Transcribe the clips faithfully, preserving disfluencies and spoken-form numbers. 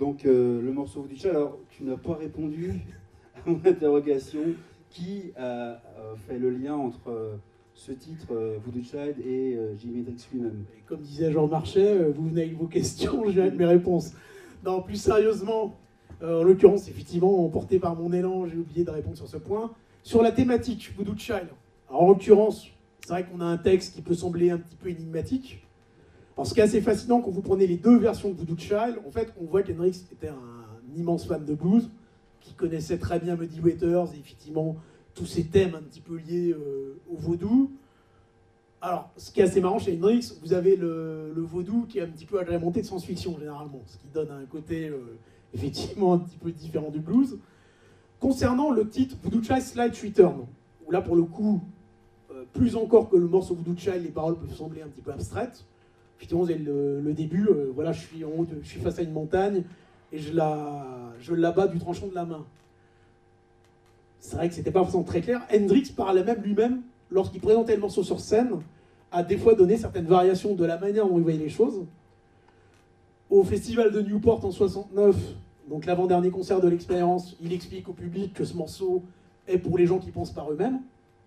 donc euh, le morceau Voodoo Child, alors tu n'as pas répondu à mon interrogation. Qui a euh, fait le lien entre euh, ce titre, euh, Voodoo Child, et euh, Jimi Hendrix lui-même? Comme disait Jean Marchais, euh, vous venez avec vos questions, je viens avec mes réponses. Non, plus sérieusement, euh, en l'occurrence, effectivement, emporté par mon élan, j'ai oublié de répondre sur ce point. Sur la thématique Voodoo Child, alors, en l'occurrence, c'est vrai qu'on a un texte qui peut sembler un petit peu énigmatique. Alors, ce qui est assez fascinant, quand vous prenez les deux versions de Voodoo Child, en fait, on voit qu'Hendrix était un immense fan de blues, qui connaissait très bien Muddy Waters, et effectivement, tous ces thèmes un petit peu liés euh, au vaudou. Alors, ce qui est assez marrant chez Hendrix, vous avez le, le vaudou qui est un petit peu agrémenté de science-fiction, généralement, ce qui donne un côté, euh, effectivement, un petit peu différent du blues. Concernant le titre Voodoo Child Slight Return, où là, pour le coup, euh, plus encore que le morceau Voodoo Child, les paroles peuvent sembler un petit peu abstraites. Effectivement, vous avez le, le début, euh, voilà, je suis en haut, de, je suis face à une montagne, et je la, je l'abats du tranchant de la main. C'est vrai que c'était pas forcément très clair. Hendrix parlait même lui-même, lorsqu'il présentait le morceau sur scène, a des fois donné certaines variations de la manière dont il voyait les choses. Au festival de Newport en soixante-neuf, donc l'avant-dernier concert de l'expérience, il explique au public que ce morceau est pour les gens qui pensent par eux-mêmes.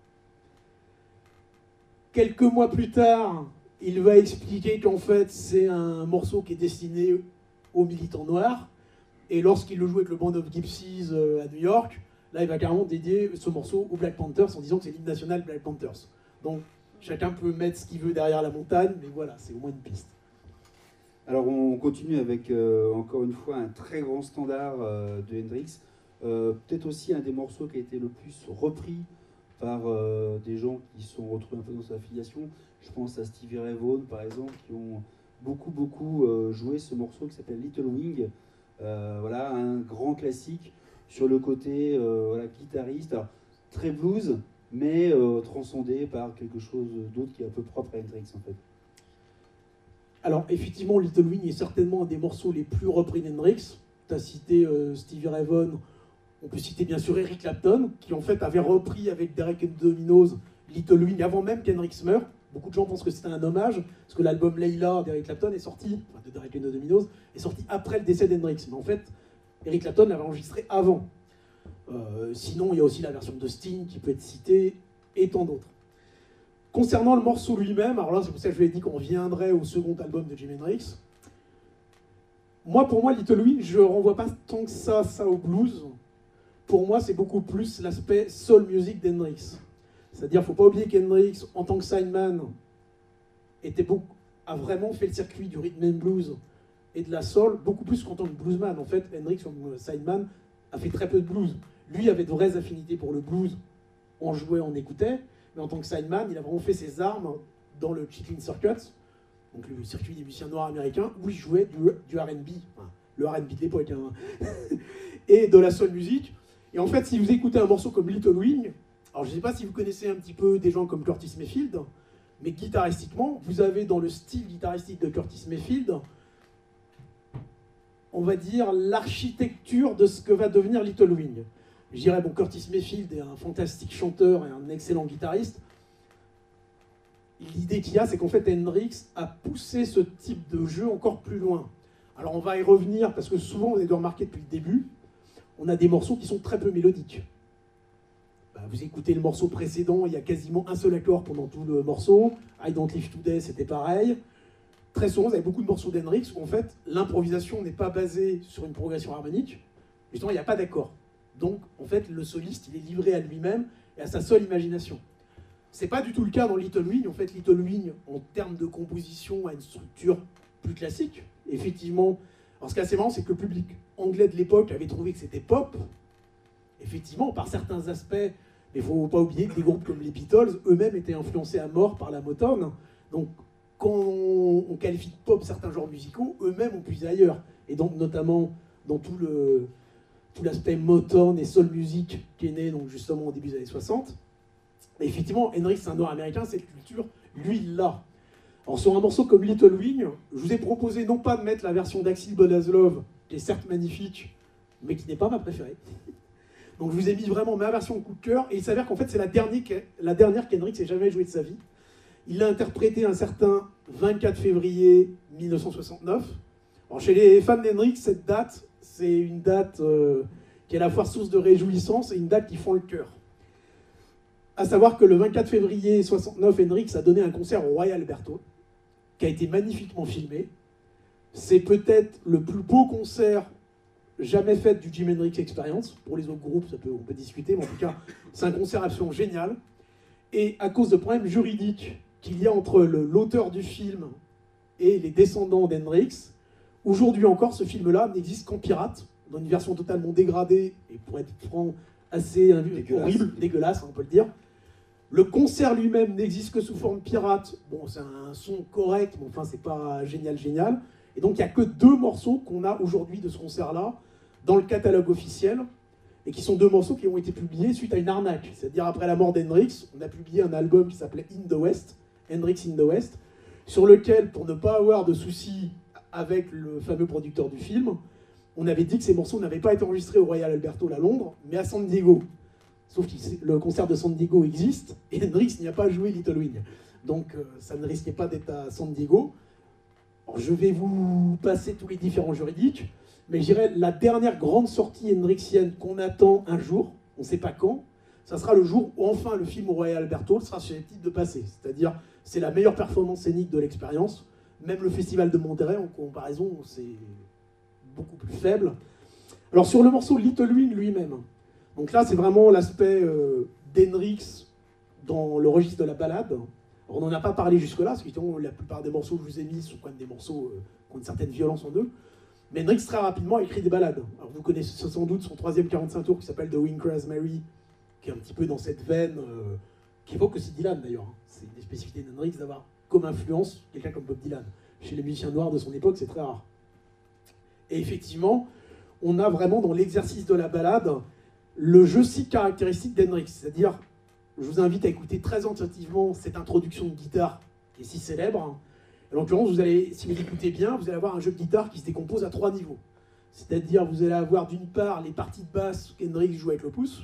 Quelques mois plus tard, il va expliquer qu'en fait c'est un morceau qui est destiné aux militants noirs. Et lorsqu'il le joue avec le Band of Gypsies à New York, là il va carrément dédier ce morceau aux Black Panthers en disant que c'est l'hymne national Black Panthers. Donc chacun peut mettre ce qu'il veut derrière la montagne, mais voilà, c'est au moins une piste. Alors on continue avec euh, encore une fois un très grand standard euh, de Hendrix. Euh, Peut-être aussi un des morceaux qui a été le plus repris par euh, des gens qui se sont retrouvés un peu dans sa affiliation. Je pense à Stevie Ray Vaughan par exemple, qui ont beaucoup beaucoup euh, joué ce morceau qui s'appelle Little Wing. Euh, voilà, un grand classique sur le côté euh, voilà, guitariste, alors, très blues, mais euh, transcendé par quelque chose d'autre qui est un peu propre à Hendrix en fait. Alors effectivement, Little Wing est certainement un des morceaux les plus repris d'Hendrix. Tu as cité euh, Stevie Ray Vaughan, on peut citer bien sûr Eric Clapton, qui en fait avait repris avec Derek and the Dominos Little Wing avant même qu'Hendrix meure. Beaucoup de gens pensent que c'était un hommage, parce que l'album Layla d'Eric Clapton est sorti, enfin de Derek and the Dominos, est sorti après le décès d'Hendrix. Mais en fait, Eric Clapton l'avait enregistré avant. Euh, sinon, il y a aussi la version de Sting qui peut être citée, et tant d'autres. Concernant le morceau lui-même, alors là, c'est pour ça que je vous ai dit qu'on viendrait au second album de Jimi Hendrix. Moi, pour moi, Little Wing, je ne renvoie pas tant que ça, ça au blues. Pour moi, c'est beaucoup plus l'aspect soul music d'Hendrix. C'est-à-dire, il ne faut pas oublier qu'Hendrix, en tant que sideman, était beaucoup, a vraiment fait le circuit du rhythm and blues et de la soul, beaucoup plus qu'en tant que bluesman. En fait, Hendrix, comme sideman, a fait très peu de blues. Lui avait de vraies affinités pour le blues, on jouait, on écoutait, mais en tant que sideman, il a vraiment fait ses armes dans le Chitlin Circuit, donc le circuit des musiciens noirs américains, où il jouait du, du R and B, enfin, le R and B de l'époque, hein, et de la soul music. Et en fait, si vous écoutez un morceau comme Little Wing, alors je ne sais pas si vous connaissez un petit peu des gens comme Curtis Mayfield, mais guitaristiquement, vous avez dans le style guitaristique de Curtis Mayfield, on va dire l'architecture de ce que va devenir Little Wing. Je dirais, bon, Curtis Mayfield est un fantastique chanteur et un excellent guitariste. L'idée qu'il y a, c'est qu'en fait, Hendrix a poussé ce type de jeu encore plus loin. Alors on va y revenir, parce que souvent, vous avez dû remarquer depuis le début, on a des morceaux qui sont très peu mélodiques. Bah, vous écoutez le morceau précédent, il y a quasiment un seul accord pendant tout le morceau. I Don't Live Today, c'était pareil. Très souvent, vous avez beaucoup de morceaux d'Hendrix où en fait, l'improvisation n'est pas basée sur une progression harmonique. Justement, il n'y a pas d'accord. Donc, en fait, le soliste, il est livré à lui-même et à sa seule imagination. C'est pas du tout le cas dans Little Wing. En fait, Little Wing, en termes de composition, a une structure plus classique. Effectivement, alors ce qui est assez marrant, c'est que le public anglais de l'époque avait trouvé que c'était pop. Effectivement, par certains aspects, mais il ne faut pas oublier que des groupes comme les Beatles, eux-mêmes étaient influencés à mort par la Motown. Donc, quand on qualifie de pop certains genres musicaux, eux-mêmes ont puisé ailleurs. Et donc, notamment, dans tout le... tout l'aspect Motown et soul music qui est né donc, justement au début des années soixante. Et effectivement, Hendrix, c'est un nord-américain, cette culture, lui, il l'a. Alors sur un morceau comme Little Wing, je vous ai proposé non pas de mettre la version d'Axil Bodazlov, qui est certes magnifique, mais qui n'est pas ma préférée. Donc je vous ai mis vraiment ma version coup de cœur, et il s'avère qu'en fait c'est la dernière, la dernière qu'Hendrix ait jamais jouée de sa vie. Il l'a interprété un certain vingt-quatre février mille neuf cent soixante-neuf, Alors, chez les fans d'Hendrix, cette date, c'est une date euh, qui est à la fois source de réjouissance et une date qui fend le cœur. À savoir que le vingt-quatre février soixante-neuf, Hendrix a donné un concert au Royal Albert Hall, qui a été magnifiquement filmé. C'est peut-être le plus beau concert jamais fait du Jimi Hendrix Experience. Pour les autres groupes, ça peut, on peut discuter, mais en tout cas, c'est un concert absolument génial. Et à cause de problèmes juridiques qu'il y a entre le, l'auteur du film et les descendants d'Hendrix, aujourd'hui encore, ce film-là n'existe qu'en pirate, dans une version totalement dégradée, et pour être franc, assez dégueulasse. horrible, dégueulasse, on peut le dire. Le concert lui-même n'existe que sous forme pirate. Bon, c'est un son correct, mais enfin, c'est pas génial, génial. Et donc, il n'y a que deux morceaux qu'on a aujourd'hui de ce concert-là dans le catalogue officiel, et qui sont deux morceaux qui ont été publiés suite à une arnaque. C'est-à-dire, après la mort d'Hendrix, on a publié un album qui s'appelait In the West, Hendrix in the West, sur lequel, pour ne pas avoir de soucis avec le fameux producteur du film, on avait dit que ces morceaux n'avaient pas été enregistrés au Royal Albert Hall à Londres, mais à San Diego. Sauf que le concert de San Diego existe, et Hendrix n'y a pas joué Little Wing. Donc euh, ça ne risquait pas d'être à San Diego. Alors, je vais vous passer tous les différents juridiques, mais je dirais la dernière grande sortie hendrixienne qu'on attend un jour, on ne sait pas quand, ça sera le jour où enfin le film au Royal Albert Hall sera susceptible de passer. C'est-à-dire, c'est la meilleure performance scénique de l'expérience. Même le Festival de Monterey, en comparaison, c'est beaucoup plus faible. Alors sur le morceau Little Wing lui-même, donc là c'est vraiment l'aspect euh, d'Hendrix dans le registre de la ballade. Alors, on n'en a pas parlé jusque-là, parce que la plupart des morceaux que je vous ai mis sont quand même des morceaux euh, qui ont une certaine violence en eux. Mais Hendrix très rapidement a écrit des ballades. Alors vous connaissez sans doute son troisième quarante-cinq tours qui s'appelle The Wing Rosemary, qui est un petit peu dans cette veine, euh, qui évoque aussi Dylan d'ailleurs. C'est une des spécificités d'Hendrix d'avoir comme influence quelqu'un comme Bob Dylan. Chez les musiciens noirs de son époque, c'est très rare. Et effectivement, on a vraiment dans l'exercice de la ballade le jeu si caractéristique d'Hendrix. C'est-à-dire, je vous invite à écouter très attentivement cette introduction de guitare qui est si célèbre. En l'occurrence, vous allez, si vous écoutez bien, vous allez avoir un jeu de guitare qui se décompose à trois niveaux. C'est-à-dire, vous allez avoir d'une part les parties de basse qu'Hendrix joue avec le pouce.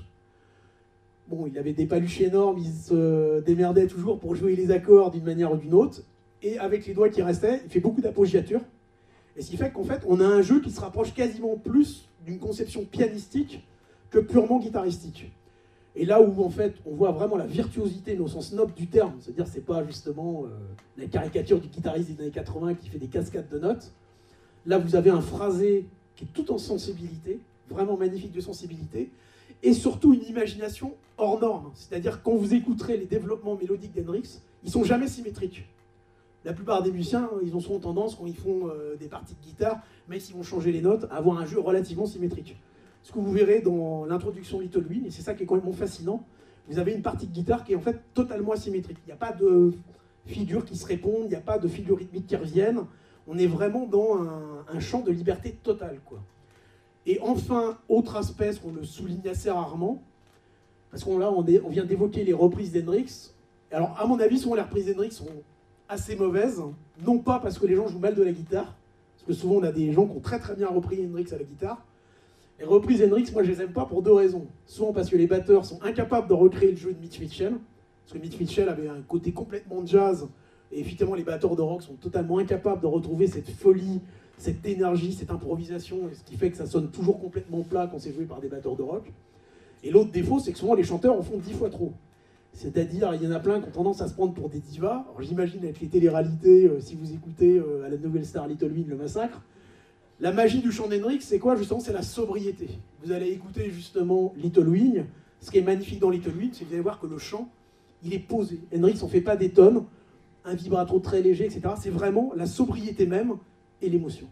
Bon, il avait des paluches énormes, il se démerdait toujours pour jouer les accords d'une manière ou d'une autre. Et avec les doigts qui restaient, il fait beaucoup d'appoggiature. Et ce qui fait qu'en fait, on a un jeu qui se rapproche quasiment plus d'une conception pianistique que purement guitaristique. Et là où en fait, on voit vraiment la virtuosité, mais au sens noble du terme, c'est-à-dire c'est pas justement euh, la caricature du guitariste des années quatre-vingts qui fait des cascades de notes. Là, vous avez un phrasé qui est tout en sensibilité, vraiment magnifique de sensibilité, et surtout une imagination hors norme. C'est-à-dire quand vous écouterez les développements mélodiques d'Hendrix, ils sont jamais symétriques. La plupart des musiciens, ils ont souvent tendance, quand ils font euh, des parties de guitare, même s'ils vont changer les notes, à avoir un jeu relativement symétrique. Ce que vous verrez dans l'introduction de Little Wing, et c'est ça qui est quand même fascinant, vous avez une partie de guitare qui est en fait totalement asymétrique. Il n'y a pas de figures qui se répondent, il n'y a pas de figures rythmiques qui reviennent. On est vraiment dans un, un champ de liberté totale, quoi. Et enfin, autre aspect, ce qu'on le souligne assez rarement, parce qu'on là, on, est, on vient d'évoquer les reprises d'Hendrix. Alors, à mon avis, souvent les reprises d'Hendrix sont assez mauvaises, non pas parce que les gens jouent mal de la guitare, parce que souvent on a des gens qui ont très très bien repris Hendrix à la guitare. Les reprises Hendrix, moi je les aime pas pour deux raisons. Souvent parce que les batteurs sont incapables de recréer le jeu de Mitch Mitchell, parce que Mitch Mitchell avait un côté complètement jazz, et effectivement les batteurs de rock sont totalement incapables de retrouver cette folie, cette énergie, cette improvisation, ce qui fait que ça sonne toujours complètement plat quand c'est joué par des batteurs de rock. Et l'autre défaut, c'est que souvent les chanteurs en font dix fois trop. C'est-à-dire, il y en a plein qui ont tendance à se prendre pour des divas. Alors j'imagine avec les téléréalités, euh, si vous écoutez euh, à la Nouvelle Star Little Wing, le massacre, la magie du chant d'Hendrix, c'est quoi justement? C'est la sobriété. Vous allez écouter justement Little Wing. Ce qui est magnifique dans Little Wing, c'est que vous allez voir que le chant, il est posé. Hendrix, on ne fait pas des tonnes, un vibrato très léger, et cetera. C'est vraiment la sobriété même et l'émotion.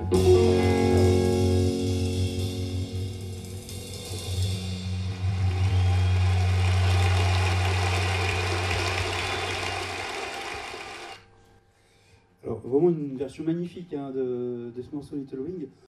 Alors, vraiment une version magnifique hein, de, de ce morceau Little Wing.